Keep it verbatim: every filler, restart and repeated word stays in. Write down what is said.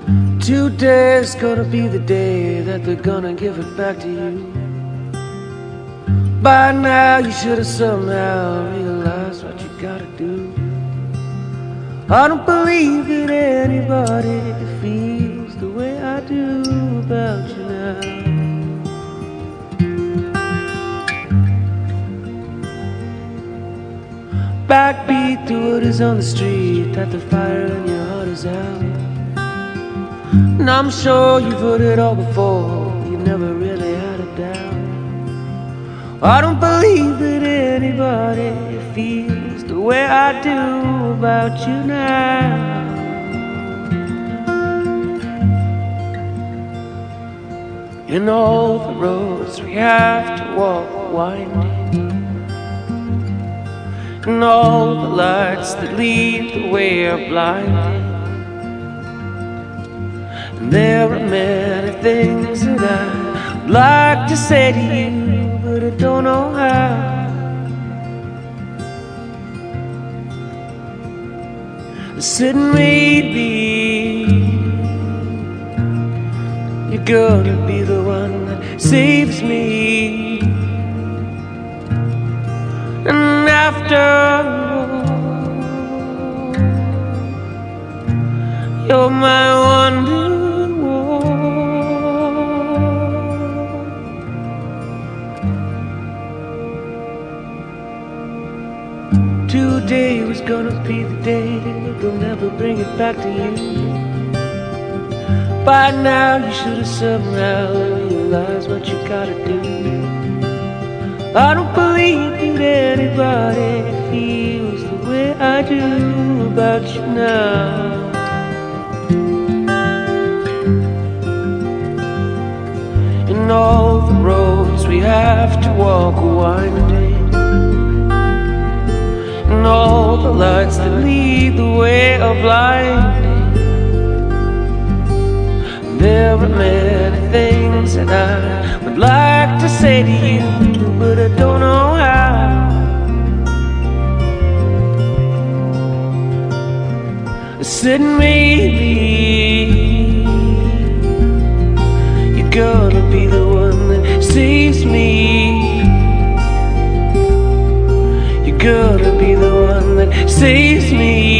Today's gonna be the day that they're gonna give it back to you. By now you should have somehow realized what you gotta do. I don't believe that anybody feels the way I do about you now. Backbeat the word is on the street that the fire in your heart is out. And I'm sure you've heard it all before, you never really had a doubt. I don't believe that anybody feels the way I do about you now. And all the roads we have to walk winding, and all the lights that lead the way are blinding. And there are many things that I'd like to say to you, but I don't know how. I said maybe you're gonna be the one that saves me. And after all, you're my wonder wall. Today was gonna be the day that they'll never bring it back to you. By now you should have somehow realized what you gotta do. I don't believe that anybody feels the way I do about you now. And all the roads we have to walk are winding, and all the lights that lead the way are blinding. There are many things that I would like to say to you, but I don't know how. I said maybe you're gonna be the one that saves me. You're gonna be the one that saves me.